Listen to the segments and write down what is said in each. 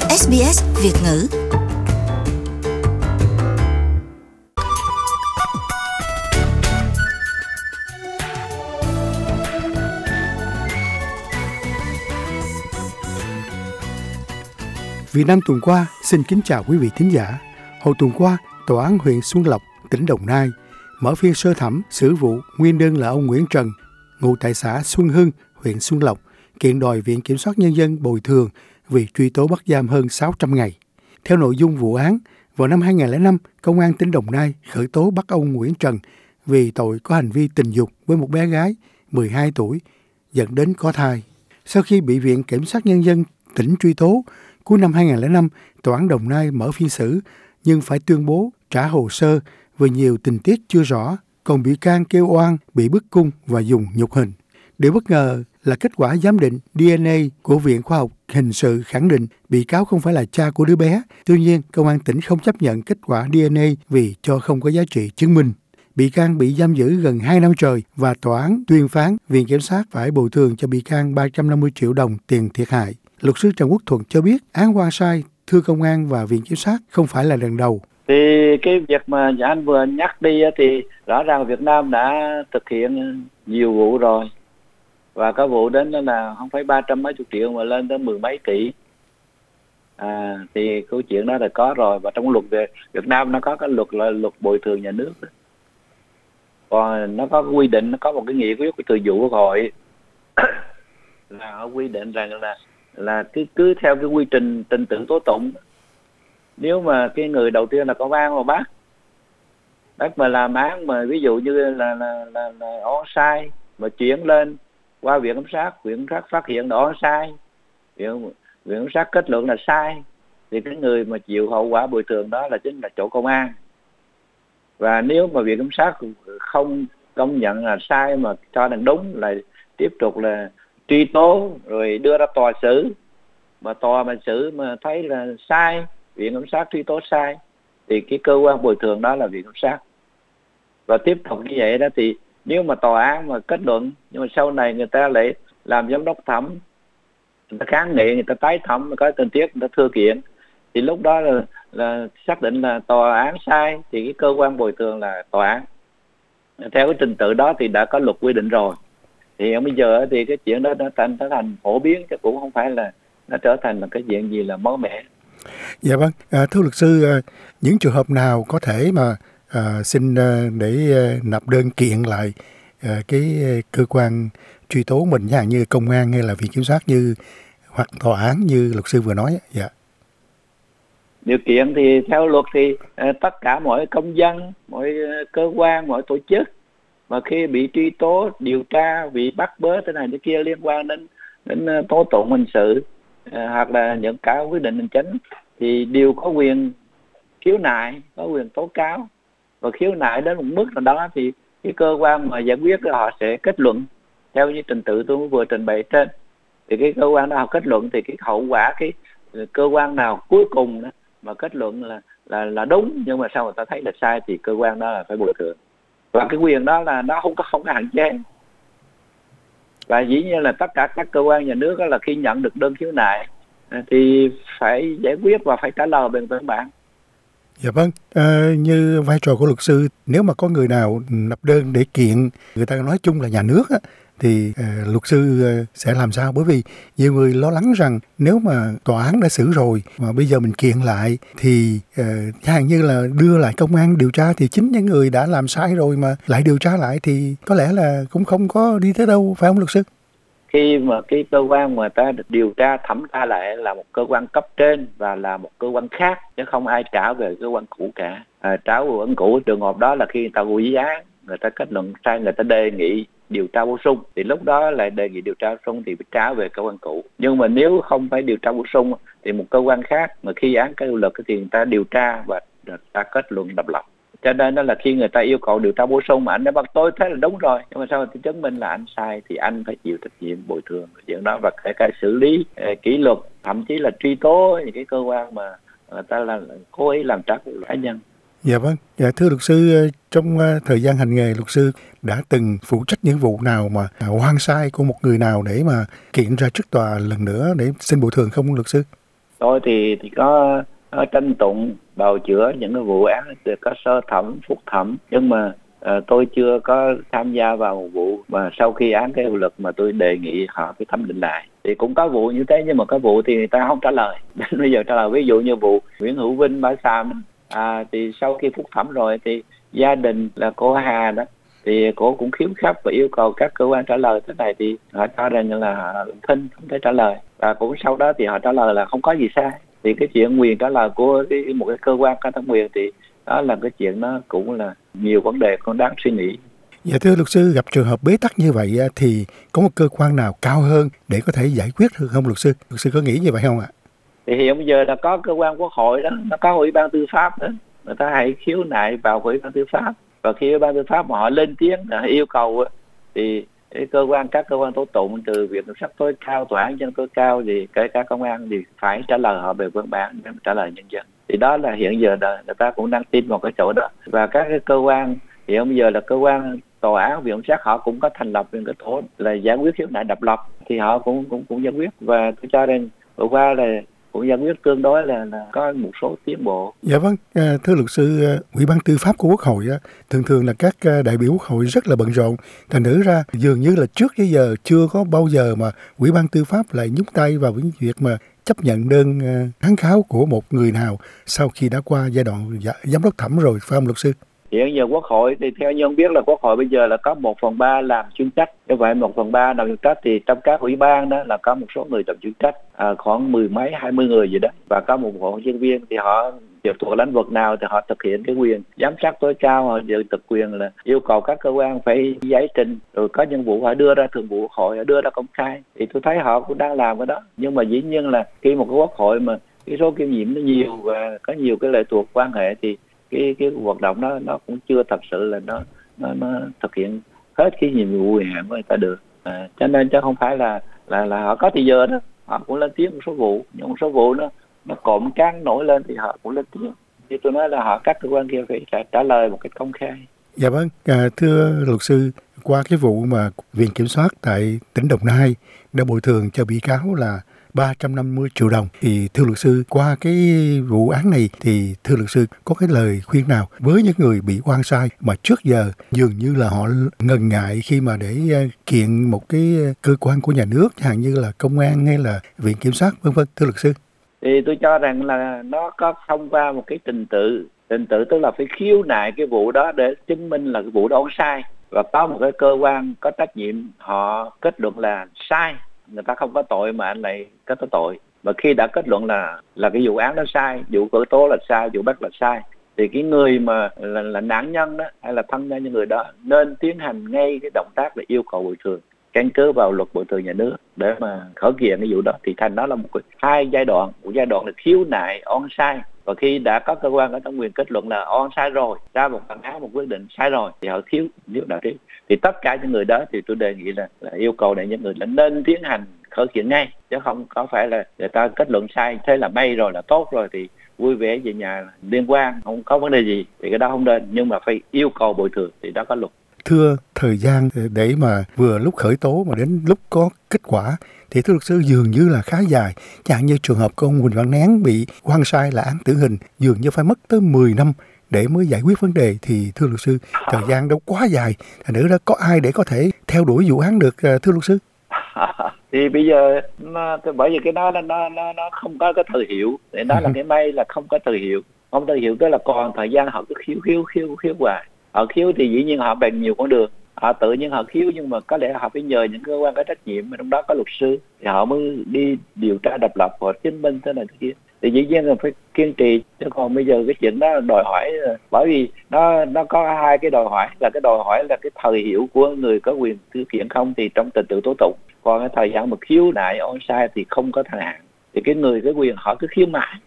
SBS Việt ngữ. Việt Nam tuần qua, xin kính chào quý vị thính giả. Hồi tuần qua, Tòa án huyện Xuân Lộc, tỉnh Đồng Nai mở phiên sơ thẩm xử vụ nguyên đơn là ông Nguyễn Trần, ngụ tại xã Xuân Hưng, huyện Xuân Lộc, kiện đòi Viện Kiểm soát Nhân dân bồi thường vì truy tố bắt giam hơn 600 ngày. Theo nội dung vụ án, vào năm 2005, Công an tỉnh Đồng Nai khởi tố bắt ông Nguyễn Trần vì tội có hành vi tình dục với một bé gái 12 tuổi, dẫn đến có thai. Sau khi bị Viện Kiểm sát Nhân dân tỉnh truy tố, cuối năm 2005, Tòa án Đồng Nai mở phiên xử nhưng phải tuyên bố trả hồ sơ vì nhiều tình tiết chưa rõ, còn bị can kêu oan bị bức cung và dùng nhục hình. Điều bất ngờ là kết quả giám định DNA của Viện Khoa học Hình sự khẳng định bị cáo không phải là cha của đứa bé. Tuy nhiên, Công an tỉnh không chấp nhận kết quả DNA vì cho không có giá trị chứng minh. Bị can bị giam giữ gần 2 năm trời và tòa án tuyên phán Viện Kiểm sát phải bồi thường cho bị can 350 triệu đồng tiền thiệt hại. Luật sư Trần Quốc Thuận cho biết án oan sai thưa công an và Viện Kiểm sát không phải là lần đầu. Thì cái việc mà anh vừa nhắc đi thì rõ ràng Việt Nam đã thực hiện nhiều vụ rồi. Và có vụ đến đó là không phải 300 mấy chục triệu mà lên tới 10 mấy tỷ. Thì câu chuyện đó là có rồi. Và trong luật về Việt Nam nó có cái luật là luật bồi thường nhà nước. Còn nó có quy định, nó có một cái nghị quyết của Thường vụ Quốc hội là họ quy định rằng là cứ theo cái quy trình trình tự tố tụng. Nếu mà cái người đầu tiên là công an mà bác mà làm án mà ví dụ như là ó sai mà chuyển lên qua Viện Kiểm sát, Viện Kiểm sát phát hiện là ó sai, Viện Kiểm sát kết luận là sai, thì cái người mà chịu hậu quả bồi thường đó là chính là chỗ công an. Và nếu mà Viện Kiểm sát không công nhận là sai mà cho rằng đúng, là tiếp tục là truy tố rồi đưa ra tòa xử, mà tòa mà xử mà thấy là sai, Viện Kiểm sát truy tố sai, thì cái cơ quan bồi thường đó là Viện Kiểm sát. Và tiếp tục như vậy đó, thì nếu mà tòa án mà kết luận nhưng mà sau này người ta lại làm giám đốc thẩm, người ta kháng nghị, người ta tái thẩm, có tình tiết người ta thưa kiện, thì lúc đó là xác định là tòa án sai, thì cái cơ quan bồi thường là tòa án. Theo cái trình tự đó thì đã có luật quy định rồi. Thì bây giờ thì cái chuyện đó nó thành phổ biến, chứ cũng không phải là nó trở thành là cái chuyện gì là mới mẻ. Dạ vâng, thưa luật sư, những trường hợp nào có thể mà xin để nộp đơn kiện lại cái cơ quan truy tố mình, chẳng hạn như công an hay là Viện Kiểm sát như hoặc tòa án như luật sư vừa nói? Dạ. Điều kiện thì theo luật thì tất cả mọi công dân, mọi cơ quan, mọi tổ chức mà khi bị truy tố, điều tra, bị bắt bớ thế này thế kia liên quan đến tố tụng hình sự hoặc là những cả quyết định hành chính thì đều có quyền khiếu nại, có quyền tố cáo. Và khiếu nại đến một mức nào đó thì cái cơ quan mà giải quyết họ sẽ kết luận theo như trình tự tôi vừa trình bày trên. Thì cái cơ quan đó họ kết luận thì cái hậu quả, cái cơ quan nào cuối cùng đó mà kết luận là đúng nhưng mà sau người ta thấy là sai thì cơ quan đó là phải bồi thường. Và cái quyền đó là nó không có hạn chế. Và dĩ nhiên là tất cả các cơ quan nhà nước đó là khi nhận được đơn khiếu nại thì phải giải quyết và phải trả lời bằng văn bản. Dạ vâng, như vai trò của luật sư, nếu mà có người nào nộp đơn để kiện, người ta nói chung là nhà nước á, thì luật sư sẽ làm sao? Bởi vì nhiều người lo lắng rằng nếu mà tòa án đã xử rồi mà bây giờ mình kiện lại thì chẳng hạn như là đưa lại công an điều tra, thì chính những người đã làm sai rồi mà lại điều tra lại thì có lẽ là cũng không có đi tới đâu, phải không luật sư? Khi mà cái cơ quan mà ta điều tra thẩm tra lại là một cơ quan cấp trên và là một cơ quan khác, chứ không ai trả về cơ quan cũ cả. Trả về cơ quan cũ trường hợp đó là khi người ta quy án, người ta kết luận sai, người ta đề nghị điều tra bổ sung, thì lúc đó lại đề nghị điều tra bổ sung thì phải trả về cơ quan cũ. Nhưng mà nếu không phải điều tra bổ sung thì một cơ quan khác mà khi án có hiệu lực thì người ta điều tra và người ta kết luận độc lập. Cho nên đó là khi người ta yêu cầu điều tra bổ sung mà anh đã bắt tôi thấy là đúng rồi, nhưng mà sau thì chứng minh là anh sai thì anh phải chịu trách nhiệm bồi thường chuyện đó, và kể cả xử lý kỷ luật, thậm chí là truy tố những cái cơ quan mà người ta là cố ý làm trái pháp luật cá nhân. Dạ vâng, dạ thưa luật sư, trong thời gian hành nghề, luật sư đã từng phụ trách những vụ nào mà oan sai của một người nào để mà kiện ra trước tòa lần nữa để xin bồi thường không luật sư? Tôi thì có tranh tụng bào chữa những cái vụ án có sơ thẩm, phúc thẩm, nhưng mà tôi chưa có tham gia vào một vụ mà sau khi án cái hiệu lực mà tôi đề nghị họ phải thẩm định lại. Thì cũng có vụ như thế, nhưng mà có vụ thì người ta không trả lời. Đến bây giờ trả lời, ví dụ như vụ Nguyễn Hữu Vinh, Bãi Sam, thì sau khi phúc thẩm rồi thì gia đình là cô Hà đó thì cô cũng khiếu khắc và yêu cầu các cơ quan trả lời. Thế này thì họ cho rằng là họ thinh không thể trả lời, và cũng sau đó thì họ trả lời là không có gì sai. Thì cái chuyện quyền trả lời của một cái cơ quan có thẩm quyền thì đó là cái chuyện nó cũng là nhiều vấn đề còn đáng suy nghĩ. Dạ thưa luật sư, gặp trường hợp bế tắc như vậy thì có một cơ quan nào cao hơn để có thể giải quyết được không luật sư? Luật sư có nghĩ như vậy không ạ? Thì hiện bây giờ là có cơ quan Quốc hội đó, nó có Ủy ban Tư pháp đó, người ta hãy khiếu nại vào Ủy ban Tư pháp, và khi Ủy ban Tư pháp mà họ lên tiếng yêu cầu thì các cơ quan tố tụng từ viện kiểm sát tối cao, tòa án nhân dân tối cao thì kể cả công an thì phải trả lời họ về văn bản để trả lời nhân dân. Thì đó là hiện giờ là người ta cũng đang tin vào cái chỗ đó, và các cái cơ quan hiện bây giờ là cơ quan tòa án, viện kiểm sát họ cũng có thành lập những cái tổ là giải quyết khiếu nại độc lập, thì họ cũng giải quyết, và tôi cho rằng vừa qua là cũng giải quyết tương đối là có một số tiến bộ. Dạ vâng, thưa luật sư, Ủy ban Tư pháp của Quốc hội thường là các đại biểu Quốc hội rất là bận rộn, thành thử ra dường như là trước tới giờ chưa có bao giờ mà Ủy ban Tư pháp lại nhúng tay vào cái việc mà chấp nhận đơn kháng cáo của một người nào sau khi đã qua giai đoạn giám đốc thẩm rồi, phải không luật sư? Hiện giờ Quốc hội thì theo như ông biết là Quốc hội bây giờ là có 1/3 làm chuyên trách. Như vậy 1/3 làm chuyên trách thì trong các ủy ban đó là có một số người làm chuyên trách, khoảng 10 mấy 20 người gì đó, và có một bộ nhân viên thì họ thuộc lĩnh vực nào thì họ thực hiện cái quyền giám sát tối cao, họ dự thực quyền là yêu cầu các cơ quan phải giải trình, rồi có những vụ họ đưa ra thường vụ Quốc hội, họ đưa ra công khai, thì tôi thấy họ cũng đang làm cái đó. Nhưng mà dĩ nhiên là khi một cái Quốc hội mà cái số kiêm nhiệm nó nhiều và có nhiều cái lệ thuộc quan hệ thì cái hoạt động đó nó cũng chưa thật sự là nó thực hiện hết cái nhiệm vụ quyền hạn của người ta được, cho nên chứ không phải là họ có thì giờ đó họ cũng lên tiếng một số vụ, nhưng một số vụ nó cộm cán nổi lên thì họ cũng lên tiếng. Thì tôi nói là các cơ quan kia phải trả lời một cách công khai. Dạ vâng, thưa luật sư, qua cái vụ mà Viện Kiểm soát tại tỉnh Đồng Nai đã bồi thường cho bị cáo là 350 triệu đồng, thì thưa luật sư, qua cái vụ án này thì thưa luật sư có cái lời khuyên nào với những người bị oan sai mà trước giờ dường như là họ ngần ngại khi mà để kiện một cái cơ quan của nhà nước, chẳng hạn như là công an hay là Viện Kiểm soát vân vân, thưa luật sư? Thì tôi cho rằng là nó có thông qua một cái trình tự tức là phải khiếu nại cái vụ đó để chứng minh là cái vụ đó sai, và có một cái cơ quan có trách nhiệm họ kết luận là sai, người ta không có tội mà anh lại có tội. Và khi đã kết luận là cái vụ án đó sai, vụ khởi tố là sai, vụ bắt là sai, thì cái người mà là nạn nhân đó hay là thân nhân những người đó nên tiến hành ngay cái động tác để yêu cầu bồi thường căn cứ vào luật bồi thường nhà nước để mà khởi kiện cái vụ đó. Thì thành đó là hai giai đoạn. Một giai đoạn là khiếu nại oan sai, và khi đã có cơ quan có thẩm quyền kết luận là oan sai rồi, ra một bản án, một quyết định sai rồi, thì họ nếu đạo trí, thì tất cả những người đó thì tôi đề nghị là yêu cầu để những người là nên tiến hành khởi kiện ngay, chứ không có phải là người ta kết luận sai thế là may rồi là tốt rồi thì vui vẻ về nhà liên quan, không có vấn đề gì, thì cái đó không nên. Nhưng mà phải yêu cầu bồi thường thì đó có luật. Thưa, thời gian để mà vừa lúc khởi tố mà đến lúc có kết quả thì thưa luật sư dường như là khá dài. Chẳng như trường hợp của ông Huỳnh Văn Nén bị oan sai là án tử hình, dường như phải mất tới 10 năm để mới giải quyết vấn đề, thì thưa luật sư thời gian đâu quá dài, thành nữa đó có ai để có thể theo đuổi vụ án được thưa luật sư? Thì bây giờ bởi vì cái đó nó không có cái thời hiệu, để nói là cái may là không có thời hiệu, không thời hiệu tức là còn thời gian họ cứ khiếu hoài. Họ khiếu thì dĩ nhiên họ bằng nhiều con đường, họ tự nhiên họ khiếu, nhưng mà có lẽ họ phải nhờ những cơ quan có trách nhiệm, trong đó có luật sư, thì họ mới đi điều tra độc lập, họ chứng minh thế này thế kia, thì dĩ nhiên là phải kiên trì. Chứ còn bây giờ cái chuyện đó đòi hỏi, bởi vì nó có hai cái đòi hỏi, là cái đòi hỏi là cái thời hiệu của người có quyền thực hiện không thì trong trình tự tố tụng, còn cái thời gian mà khiếu nại oan sai thì không có thời hạn, thì cái người cái quyền họ cứ khiếu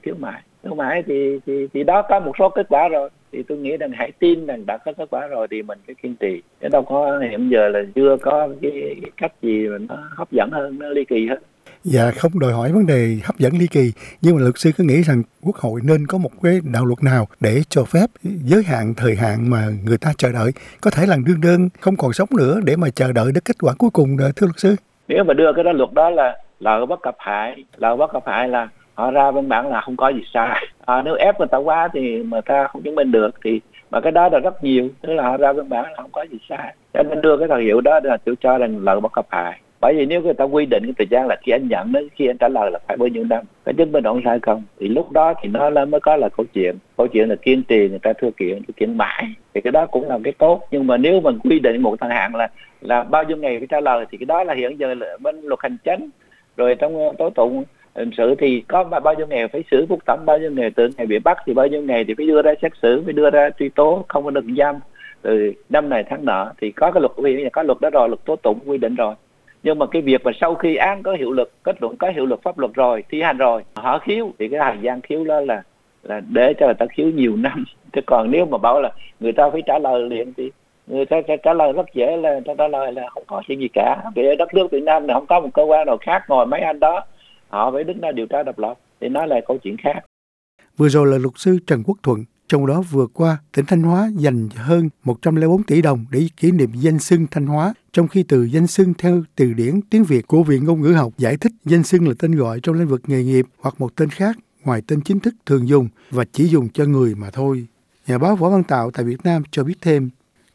mãi thì đó có một số kết quả rồi, thì tôi nghĩ rằng hãy tin rằng đã có kết quả rồi thì mình phải kiên trì, chứ đâu có hiện giờ là chưa có cái cách gì mà nó hấp dẫn hơn, nó ly kỳ hết. Dạ, không đòi hỏi vấn đề hấp dẫn ly kỳ, nhưng mà luật sư có nghĩ rằng Quốc hội nên có một cái đạo luật nào để cho phép giới hạn thời hạn mà người ta chờ đợi, có thể là đương đơn không còn sống nữa để mà chờ đợi đến kết quả cuối cùng, thưa luật sư? Nếu mà đưa cái luật đó là bất cập hại, là họ ra văn bản là không có gì sai. Nếu ép người ta quá thì người ta không chứng minh được, thì mà cái đó là rất nhiều, tức là họ ra văn bản là không có gì sai, cho nên đưa cái thời hiệu đó là tôi cho rằng lợi bất cập hại. Bởi vì nếu người ta quy định cái thời gian là khi anh nhận đến khi anh trả lời là phải bao nhiêu năm, cái chứng minh ổn sai không, thì lúc đó thì nó mới có là câu chuyện là kiên trì, người ta thư kiện mãi, thì cái đó cũng là cái tốt. Nhưng mà nếu mình quy định một thời hạn là bao nhiêu ngày phải trả lời, thì cái đó là hiện giờ là bên luật hành chính rồi trong tố tụng hình sự thì có bao nhiêu ngày phải xử phúc thẩm, bao nhiêu ngày từ ngày bị bắt thì bao nhiêu ngày thì phải đưa ra xét xử, phải đưa ra truy tố, không có được giam từ năm này tháng nọ, thì có cái luật, vì có luật đó rồi, luật tố tụng quy định rồi. Nhưng mà cái việc mà sau khi án có hiệu lực, kết luận có hiệu lực pháp luật rồi, thi hành rồi, họ khiếu thì cái thời gian khiếu đó là để cho người ta khiếu nhiều năm. Chứ còn nếu mà bảo là người ta phải trả lời liền thì người ta sẽ trả lời rất dễ, là trả lời là không có chuyện gì cả. Vì ở đất nước Việt Nam này không có một cơ quan nào khác ngoài mấy anh đó, họ phải đứng ra điều tra độc lập, thì nói là câu chuyện khác. Vừa rồi là luật sư Trần Quốc Thuận. Trong đó vừa qua, tỉnh Thanh Hóa dành hơn 104 tỷ đồng để kỷ niệm danh xưng Thanh Hóa, trong khi từ danh xưng theo từ điển tiếng Việt của Viện Ngôn ngữ học giải thích danh xưng là tên gọi trong lĩnh vực nghề nghiệp hoặc một tên khác ngoài tên chính thức thường dùng và chỉ dùng cho người mà thôi. Nhà báo Võ Văn Tạo tại Việt Nam cho biết thêm.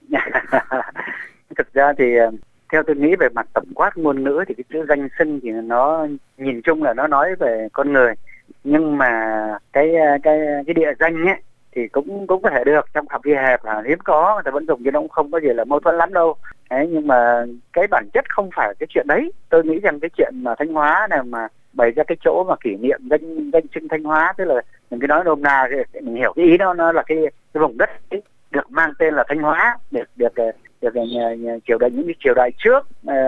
Thực ra thì theo tôi nghĩ về mặt tổng quát ngôn ngữ thì cái chữ danh xưng thì nó nhìn chung là nó nói về con người, nhưng mà cái địa danh ấy thì cũng có thể được trong phạm vi hẹp, là hiếm có, người ta vẫn dùng, chứ nó cũng không có gì là mâu thuẫn lắm đâu. Đấy, nhưng mà cái bản chất không phải cái chuyện đấy. Tôi nghĩ rằng cái chuyện mà Thanh Hóa này mà bày ra cái chỗ mà kỷ niệm danh xưng Thanh Hóa, tức là mình cứ nói nôm na thì mình hiểu cái ý đó, nó là cái vùng đất ấy, được mang tên là Thanh Hóa, được triều đại, những cái triều đại trước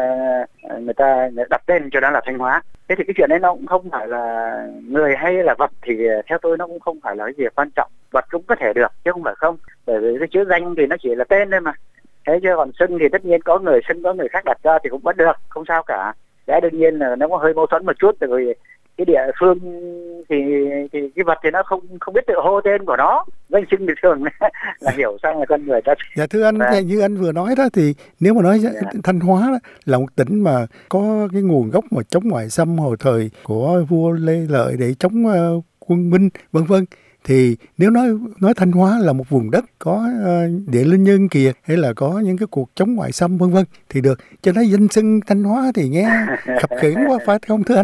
người ta đặt tên cho nó là Thanh Hóa. Thế thì cái chuyện đấy nó cũng không phải là người hay là vật, thì theo tôi nó cũng không phải là cái gì quan trọng. Vật cũng có thể được chứ không phải không, bởi vì cái chữ danh thì nó chỉ là tên thôi mà. Thế chứ còn xưng thì tất nhiên có người xưng, có người khác đặt ra thì cũng vẫn được, không sao cả. Cái đương nhiên là nó có hơi mâu thuẫn một chút, tại vì cái địa phương thì cái vật thì nó không biết tự hô tên của nó. Danh xưng thì thường là hiểu sang là con người ta. Dạ thưa anh, như anh vừa nói đó, thì nếu mà nói Thanh Hóa đó, là một tỉnh mà có cái nguồn gốc mà chống ngoại xâm hồi thời của vua Lê Lợi để chống quân Minh vân vân, thì nếu nói Thanh Hóa là một vùng đất có địa linh nhân kiệt hay là có những cái cuộc chống ngoại xâm vân vân thì được. Cho nên danh xưng Thanh Hóa thì nghe khập khiễng quá, phải không thưa anh?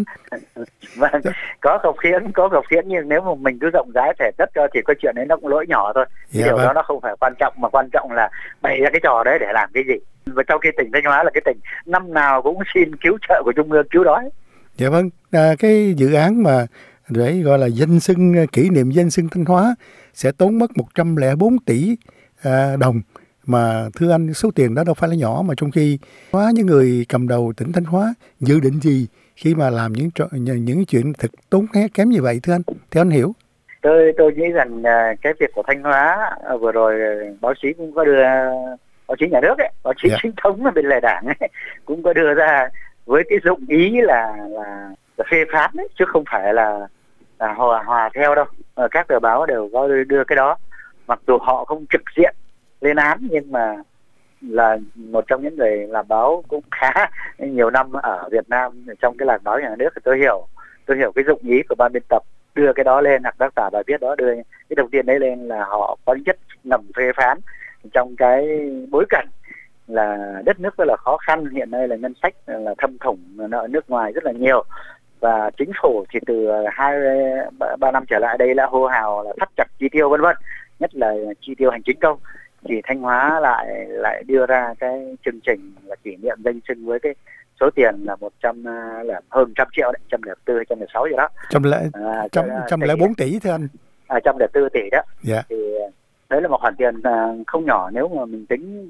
Vâng, có khập khiễng nhưng nếu mà mình cứ rộng rãi thể tất cho thì cái chuyện đấy nó cũng lỗi nhỏ thôi. Điều đó nó không phải quan trọng, mà quan trọng là bày ra cái trò đấy để làm cái gì. Và trong khi tỉnh Thanh Hóa là cái tỉnh năm nào cũng xin cứu trợ của Trung ương cứu đói. Dạ vâng, cái dự án mà để gọi là danh xưng, kỷ niệm danh xưng Thanh Hóa sẽ tốn mất 104 tỷ đồng. Mà thưa anh, số tiền đó đâu phải là nhỏ, mà trong khi những người cầm đầu tỉnh Thanh Hóa dự định gì khi mà làm những chuyện thực tốn kém như vậy thưa anh? Theo anh hiểu. Tôi nghĩ rằng cái việc của Thanh Hóa vừa rồi báo chí cũng có đưa, báo chí nhà nước ấy, báo chí chính thống ở bên lề đảng ấy, cũng có đưa ra với cái dụng ý là phê phán ấy, chứ không phải là hòa theo đâu. Các tờ báo đều có đưa cái đó, mặc dù họ không trực diện lên án, nhưng mà là một trong những người làm báo cũng khá nhiều năm ở Việt Nam trong cái làng báo nhà nước, thì tôi hiểu cái dụng ý của ban biên tập đưa cái đó lên, hoặc tác giả bài viết đó đưa cái đầu tiên đấy lên, là họ có chất ngầm phê phán trong cái bối cảnh là đất nước rất là khó khăn, hiện nay là ngân sách là thâm thủng nợ nước ngoài rất là nhiều, và chính phủ thì từ 2-3 năm trở lại đây là hô hào là thắt chặt chi tiêu vân vân, nhất là chi tiêu hành chính công. Thì Thanh Hóa lại đưa ra cái chương trình là kỷ niệm danh xưng với cái số tiền là hơn 100 triệu đấy, 104, 106 gì đó. 104 tỷ thưa anh. 104 tỷ đó. Dạ. Thì đấy là một khoản tiền không nhỏ nếu mà mình tính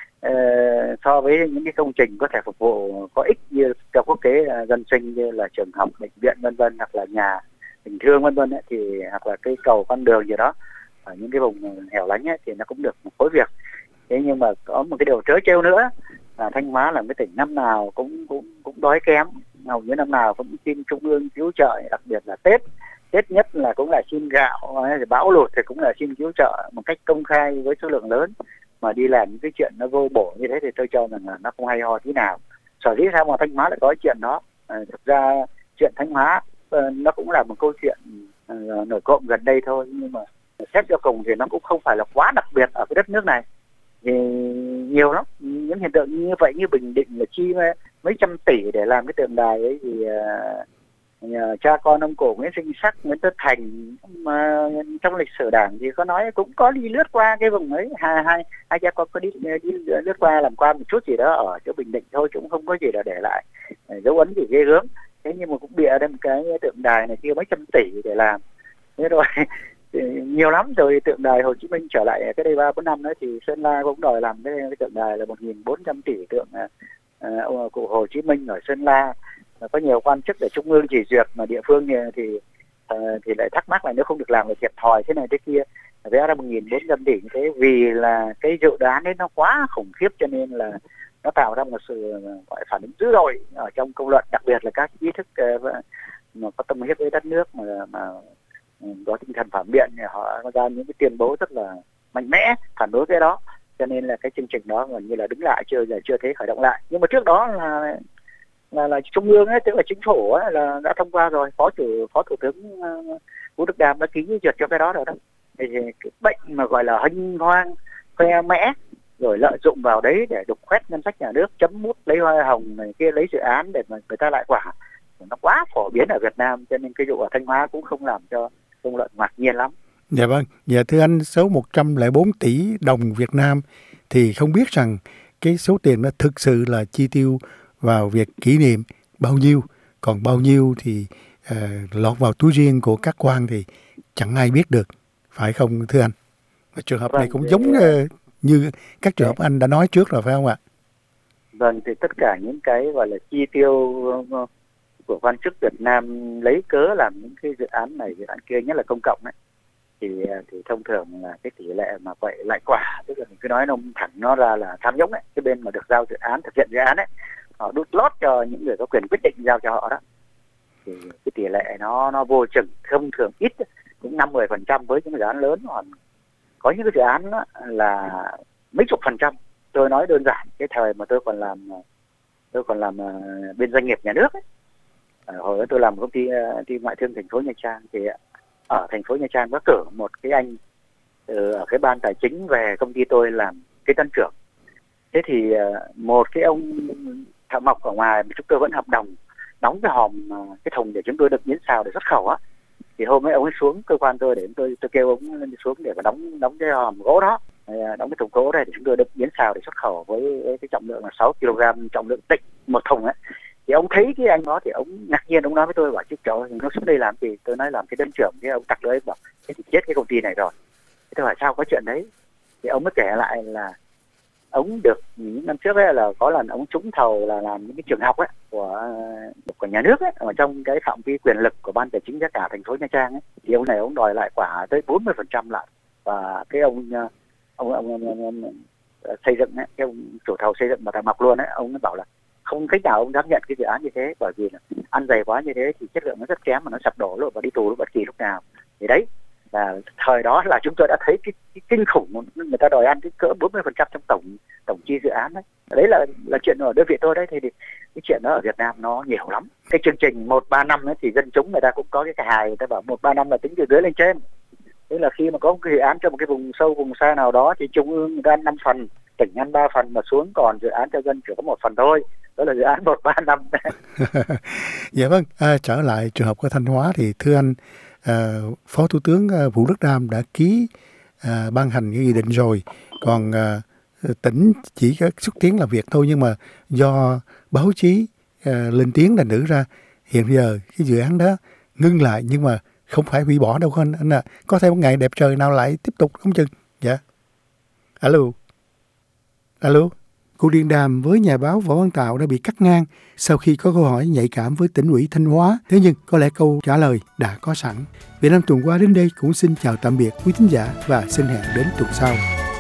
so với những cái công trình có thể phục vụ có ích như cho quốc tế dân sinh, như là trường học, bệnh viện vân vân, hoặc là nhà tình thương vân vân, thì hoặc là cái cầu con đường gì đó ở những cái vùng hẻo lánh ấy, thì nó cũng được một khối việc. Thế nhưng mà có một cái điều trớ trêu nữa là Thanh Hóa là cái tỉnh năm nào cũng đói kém, hầu như năm nào cũng xin trung ương cứu trợ, đặc biệt là Tết nhất là cũng là xin gạo, bão lụt thì cũng là xin cứu trợ một cách công khai với số lượng lớn. Mà đi làm những cái chuyện nó vô bổ như thế thì tôi cho rằng là nó không hay ho tí nào. Sở dĩ sao mà Thanh Hóa lại có chuyện đó? Thực ra chuyện Thanh Hóa nó cũng là một câu chuyện nổi cộm gần đây thôi, nhưng mà xét cho cùng thì nó cũng không phải là quá đặc biệt ở cái đất nước này. Thì nhiều lắm những hiện tượng như vậy, như Bình Định là chi mấy trăm tỷ để làm cái tượng đài ấy, thì cha con ông Cổ Nguyễn Sinh Sắc, Nguyễn Tất Thành mà trong lịch sử Đảng thì có nói cũng có đi lướt qua cái vùng ấy, hai cha con có đi lướt qua, làm qua một chút gì đó ở chỗ Bình Định thôi, cũng không có gì để lại dấu ấn gì ghê gớm. Thế nhưng mà cũng bịa đem cái tượng đài này kia mấy trăm tỷ để làm. Thế rồi nhiều lắm rồi. Tượng đài Hồ Chí Minh trở lại cái đây 3-4 năm nữa thì Sơn La cũng đòi làm cái tượng đài là 1.400 tỷ tượng của Hồ Chí Minh ở Sơn La. Có nhiều quan chức ở trung ương chỉ duyệt, mà địa phương thì lại thắc mắc là nếu không được làm là thiệt thòi thế này thế kia, vẽ ra 1.400 tỷ như thế, vì là cái dự đoán ấy nó quá khủng khiếp, cho nên là nó tạo ra một sự gọi phản ứng dữ dội ở trong công luận, đặc biệt là các trí thức mà có tâm huyết với đất nước mà có tinh thần phản biện, họ ra những cái tuyên bố rất là mạnh mẽ phản đối cái đó, cho nên là cái chương trình đó gần như là đứng lại, chưa thấy khởi động lại. Nhưng mà trước đó là trung ương ấy, tức là chính phủ ấy, là đã thông qua rồi, phó thủ tướng Vũ Đức Đam đã ký duyệt cho cái đó rồi đó. Thì cái bệnh mà gọi là hênh hoang, khoe mẽ rồi lợi dụng vào đấy để đục khoét ngân sách nhà nước, chấm mút lấy hoa hồng này kia, lấy dự án để mà người ta lại quả, nó quá phổ biến ở Việt Nam, cho nên cái vụ ở Thanh Hóa cũng không làm cho công luận ngạc nhiên lắm. Dạ vâng. Dạ thưa anh, số 104 tỷ đồng Việt Nam thì không biết rằng cái số tiền đó thực sự là chi tiêu vào việc kỷ niệm bao nhiêu, còn bao nhiêu thì lọt vào túi riêng của các quan thì chẳng ai biết được, phải không thưa anh? Và trường hợp này cũng giống như các trường hợp anh đã nói trước rồi, phải không ạ? Vâng, thì tất cả những cái gọi là chi tiêu của quan chức Việt Nam lấy cớ làm những cái dự án này dự án kia, nhất là công cộng ấy, thì thông thường là cái tỷ lệ mà vậy lại quả, tức là mình cứ nói nó thẳng nó ra là tham nhũng ấy, cái bên mà được giao dự án, thực hiện dự án ấy, họ đút lót cho những người có quyền quyết định giao cho họ đó, thì cái tỷ lệ nó vô chừng, thông thường ít cũng 5-10% với những dự án lớn, còn có những cái dự án là mấy chục %. Tôi nói đơn giản, cái thời mà tôi còn làm bên doanh nghiệp nhà nước ấy, hồi đó tôi làm công ty ngoại thương thành phố Nha Trang, thì ở thành phố Nha Trang có cử một cái anh ở cái ban tài chính về công ty tôi làm kế toán trưởng. Thế thì một cái ông thợ mộc ở ngoài mà chúng tôi vẫn hợp đồng đóng cái hòm, cái thùng để chúng tôi được miến xào để xuất khẩu á, thì hôm ấy ông ấy xuống cơ quan tôi để tôi kêu ông đi xuống để mà đóng cái hòm gỗ đó, đóng cái thùng gỗ này để chúng tôi được miến xào để xuất khẩu với cái trọng lượng là 6 kg, trọng lượng tịnh một thùng ấy. Thì ông thấy cái anh đó thì ông ngạc nhiên, ông nói với tôi, bảo chứ trời ơi, nó xuống đây làm gì? Tôi nói làm cái đơn trưởng. Thì ông tặc lưỡi bảo thế thì chết cái công ty này rồi. Thế tôi hỏi sao có chuyện đấy? Thì ông mới kể lại là ông được những năm trước ấy là có lần ông trúng thầu là làm những cái trường học ấy của nhà nước ấy, ở trong cái phạm vi quyền lực của ban tài chính giá cả thành phố Nha Trang ấy, thì ông này ông đòi lại quả tới 40% lại. Và cái ông xây dựng ấy, cái ông chủ thầu xây dựng mà thằng Mọc luôn ấy, ông ấy bảo là không cách nào ông dám nhận cái dự án như thế, bởi vì là ăn dày quá như thế thì chất lượng nó rất kém, mà nó sập đổ luôn và đi tù lúc bất kỳ lúc nào. Thì đấy là thời đó là chúng tôi đã thấy cái kinh khủng, người ta đòi ăn cái cỡ 40% trong tổng chi dự án đấy. Đấy là chuyện ở đơn vị tôi đấy. Thì cái chuyện đó ở Việt Nam nó nhiều lắm. Cái chương trình 1-3 năm ấy thì dân chúng người ta cũng có cái hài, người ta bảo 1-3 năm là tính từ dưới lên trên. Tức là khi mà có một cái dự án cho một cái vùng sâu vùng xa nào đó thì trung ương người ta ăn 5 phần, tỉnh ăn 3 phần, mà xuống còn dự án cho dân chỉ có 1 phần thôi. Đó là dự án 1-3 năm. Dạ vâng, trở lại trường hợp của Thanh Hóa thì thưa anh, Phó Thủ tướng Vũ Đức Đam đã ký ban hành cái nghị định rồi, còn tỉnh chỉ có xúc tiến làm việc thôi, nhưng mà do báo chí lên tiếng là nữ ra hiện giờ cái dự án đó ngưng lại, nhưng mà không phải hủy bỏ đâu anh ạ. Có thêm một ngày đẹp trời nào lại tiếp tục không chừng. Dạ. Alo. Cuộc điện đàm với nhà báo Võ Văn Tạo đã bị cắt ngang sau khi có câu hỏi nhạy cảm với tỉnh ủy Thanh Hóa. Thế nhưng có lẽ câu trả lời đã có sẵn. Việt Nam tuần qua đến đây cũng xin chào tạm biệt quý thính giả và xin hẹn đến tuần sau.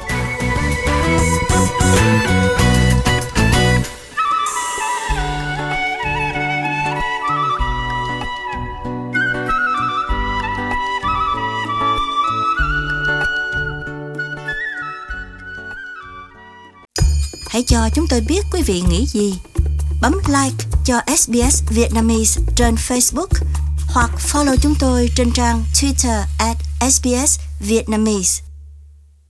Hãy cho chúng tôi biết quý vị nghĩ gì. Bấm like cho SBS Vietnamese trên Facebook hoặc follow chúng tôi trên trang Twitter @SBS Vietnamese.